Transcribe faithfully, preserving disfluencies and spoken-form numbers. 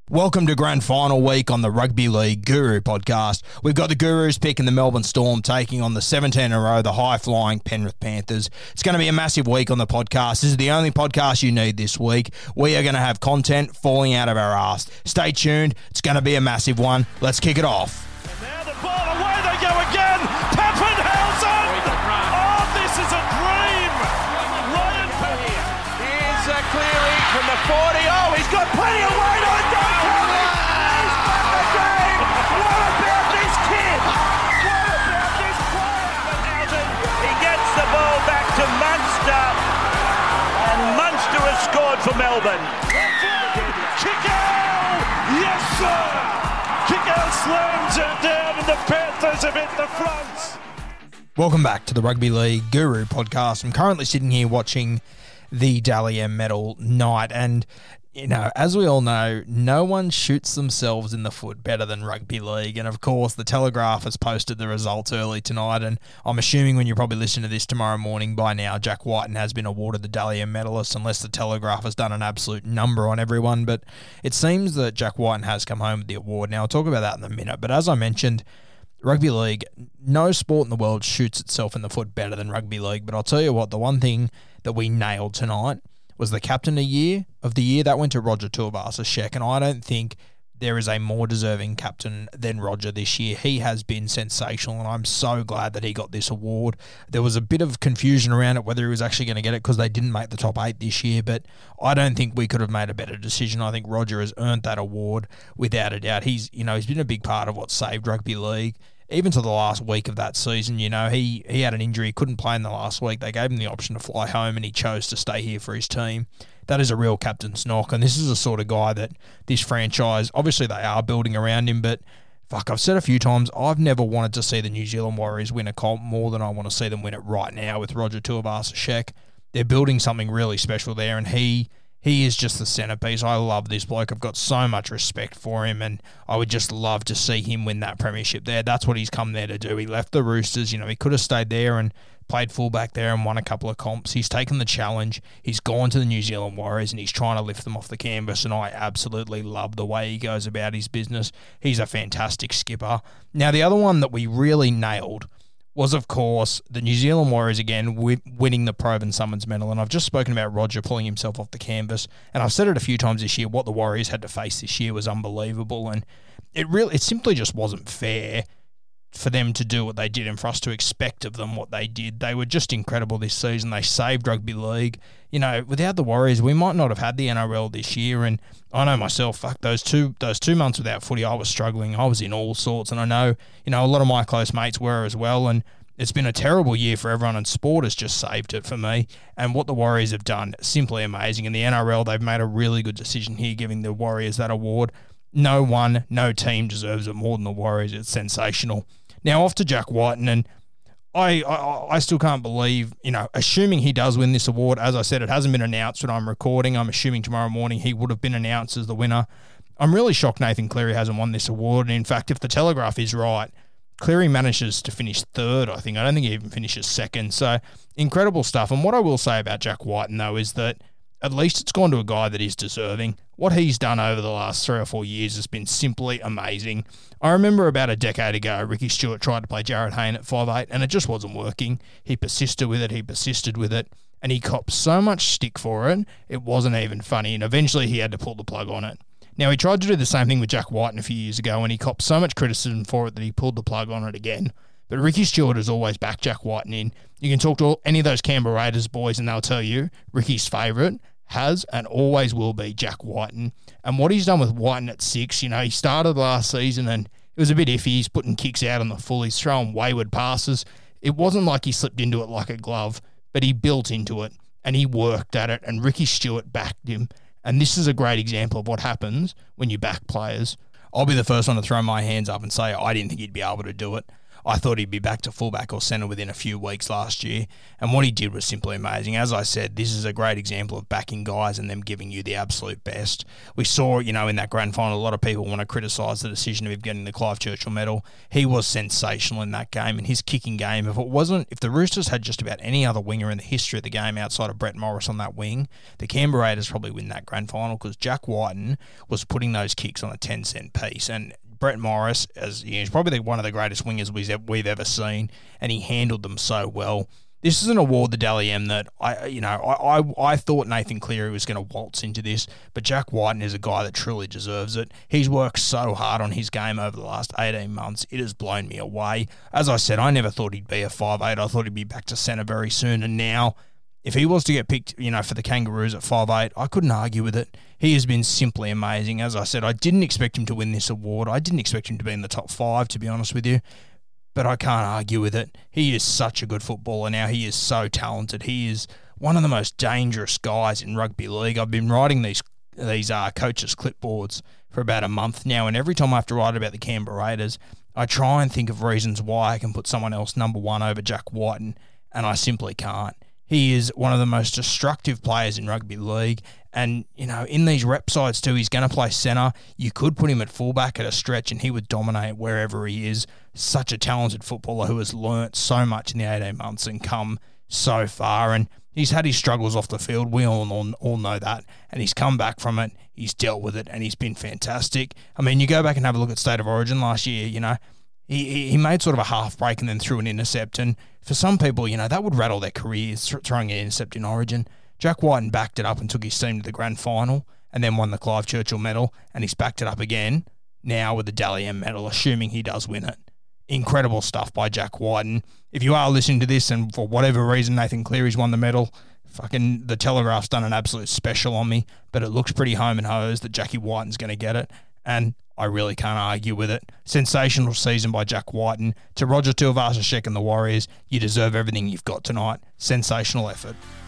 Welcome to Grand Final week on the Rugby League Guru podcast. We've got the Gurus picking the Melbourne Storm, taking on the seventeen in a row, the high-flying Penrith Panthers. It's going to be a massive week on the podcast. This is the only podcast you need this week. We are going to have content falling out of our ass. Stay tuned. It's going to be a massive one. Let's kick it off. And now the ball, away they go again. Pappenhausen! Oh, this is a dream! Ryan Pappenhausen. Here's a clear lead from the forty. Oh, he's got plenty of weight on Don Kelly. He's won the game. What about this kid? What about this player? Pappenhausen, he gets the ball back to Munster. And Munster has scored for Melbourne. Kickout! Yes, sir! Kickout slams it down and the Panthers have hit the front. Welcome back to the Rugby League Guru podcast. I'm currently sitting here watching the Dally M medal night, and you know, as we all know, no one shoots themselves in the foot better than Rugby League. And of course, the Telegraph has posted the results early tonight, and I'm assuming when you're probably listening to this tomorrow morning by now, Jack Whiten has been awarded the Dally M medalist, unless the Telegraph has done an absolute number on everyone. But it seems that Jack Whiten has come home with the award. Now, I'll talk about that in a minute, but as I mentioned, Rugby League, no sport in the world shoots itself in the foot better than Rugby League. But I'll tell you what, the one thing that we nailed tonight was the captain of the year of the year. That went to Roger Tuivasa-Sheck, and I don't think there is a more deserving captain than Roger this year. He has been sensational, and I'm so glad that he got this award. There was a bit of confusion around it, whether he was actually going to get it, because they didn't make the top eight this year, but I don't think we could have made a better decision. I think Roger has earned that award without a doubt. He's, you know, he's been a big part of what saved Rugby League. Even to the last week of that season, you know, he, he had an injury, couldn't play in the last week. They gave him the option to fly home, and he chose to stay here for his team. That is a real captain's knock, and this is the sort of guy that this franchise, obviously they are building around him, but fuck, I've said a few times, I've never wanted to see the New Zealand Warriors win a comp more than I want to see them win it right now with Roger Tuivasa-Sheck. They're building something really special there, and he... He is just the centerpiece. I love this bloke. I've got so much respect for him, and I would just love to see him win that premiership there. That's what he's come there to do. He left the Roosters. You know, he could have stayed there and played fullback there and won a couple of comps. He's taken the challenge. He's gone to the New Zealand Warriors, and he's trying to lift them off the canvas, and I absolutely love the way he goes about his business. He's a fantastic skipper. Now, the other one that we really nailed was, of course, the New Zealand Warriors again wi- winning the Provan Summons medal. And I've just spoken about Roger pulling himself off the canvas. And I've said it a few times this year, what the Warriors had to face this year was unbelievable. And it really, it simply just wasn't fair for them to do what they did and for us to expect of them what they did. They were just incredible this season. They saved Rugby League. You know, without the Warriors, we might not have had the N R L this year. And I know myself, fuck, those two those two months without footy, I was struggling. I was in all sorts. And I know, you know, a lot of my close mates were as well. And it's been a terrible year for everyone, and sport has just saved it for me. And what the Warriors have done, simply amazing. In the N R L, they've made a really good decision here, giving the Warriors that award. No one, no team deserves it more than the Warriors. It's sensational. Now, off to Jack Whiten, and I, I I still can't believe, you know, assuming he does win this award, as I said, it hasn't been announced when I'm recording. I'm assuming tomorrow morning he would have been announced as the winner. I'm really shocked Nathan Cleary hasn't won this award. And in fact, if the Telegraph is right, Cleary manages to finish third, I think. I don't think he even finishes second. So, incredible stuff. And what I will say about Jack Whiten, though, is that at least it's gone to a guy that is deserving. What he's done over the last three or four years has been simply amazing. I remember about a decade ago, Ricky Stewart tried to play Jared Hayne at five eight, and it just wasn't working. He persisted with it, he persisted with it, and he copped so much stick for it, it wasn't even funny, and eventually he had to pull the plug on it. Now, he tried to do the same thing with Jack Whiten a few years ago, and he copped so much criticism for it that he pulled the plug on it again. But Ricky Stewart has always backed Jack Whiten in. You can talk to all, any of those Canberra Raiders boys, and they'll tell you Ricky's favourite has and always will be Jack Whiten. And what he's done with Whiten at six, you know, he started last season and it was a bit iffy. He's putting kicks out on the full. He's throwing wayward passes. It wasn't like he slipped into it like a glove, but he built into it and he worked at it, and Ricky Stewart backed him. And this is a great example of what happens when you back players. I'll be the first one to throw my hands up and say I didn't think he'd be able to do it. I thought he'd be back to fullback or centre within a few weeks last year, and what he did was simply amazing. As I said, this is a great example of backing guys and them giving you the absolute best. We saw, you know, in that grand final, a lot of people want to criticise the decision of him getting the Clive Churchill medal. He was sensational in that game, and his kicking game, if it wasn't, if the Roosters had just about any other winger in the history of the game outside of Brett Morris on that wing, the Canberra Raiders probably win that grand final, because Jack Whiten was putting those kicks on a ten cent piece, and Brett Morris, as you know, he's probably one of the greatest wingers we've we've ever seen, and he handled them so well. This is an award, the Dally M, that I, you know, I, I, I thought Nathan Cleary was going to waltz into this, but Jack Whiten is a guy that truly deserves it. He's worked so hard on his game over the last eighteen months. It has blown me away. As I said, I never thought he'd be a five eight. I thought he'd be back to centre very soon, and now, if he was to get picked, you know, for the Kangaroos at five eight, I couldn't argue with it. He has been simply amazing. As I said, I didn't expect him to win this award. I didn't expect him to be in the top five, to be honest with you. But I can't argue with it. He is such a good footballer now. He is so talented. He is one of the most dangerous guys in rugby league. I've been writing these these uh, coaches' clipboards for about a month now, and every time I have to write about the Canberra Raiders, I try and think of reasons why I can put someone else number one over Jack Whiten, and I simply can't. He is one of the most destructive players in rugby league. And, you know, in these rep sides too, he's going to play centre. You could put him at fullback at a stretch and he would dominate wherever he is. Such a talented footballer who has learnt so much in the eighteen months and come so far. And he's had his struggles off the field. We all, all, all know that. And he's come back from it. He's dealt with it and he's been fantastic. I mean, you go back and have a look at State of Origin last year, you know, He he made sort of a half break and then threw an intercept. And for some people, you know, that would rattle their careers, throwing an intercept in Origin. Jack Whiten backed it up and took his team to the grand final and then won the Clive Churchill medal. And he's backed it up again now with the Dally M medal, assuming he does win it. Incredible stuff by Jack Whiten. If you are listening to this and for whatever reason Nathan Cleary's won the medal, fucking the Telegraph's done an absolute special on me. But it looks pretty home and hosed that Jackie Whiten's going to get it. And I really can't argue with it. Sensational season by Jack Whiten. To Roger Tuivasa-Sheck and the Warriors, you deserve everything you've got tonight. Sensational effort.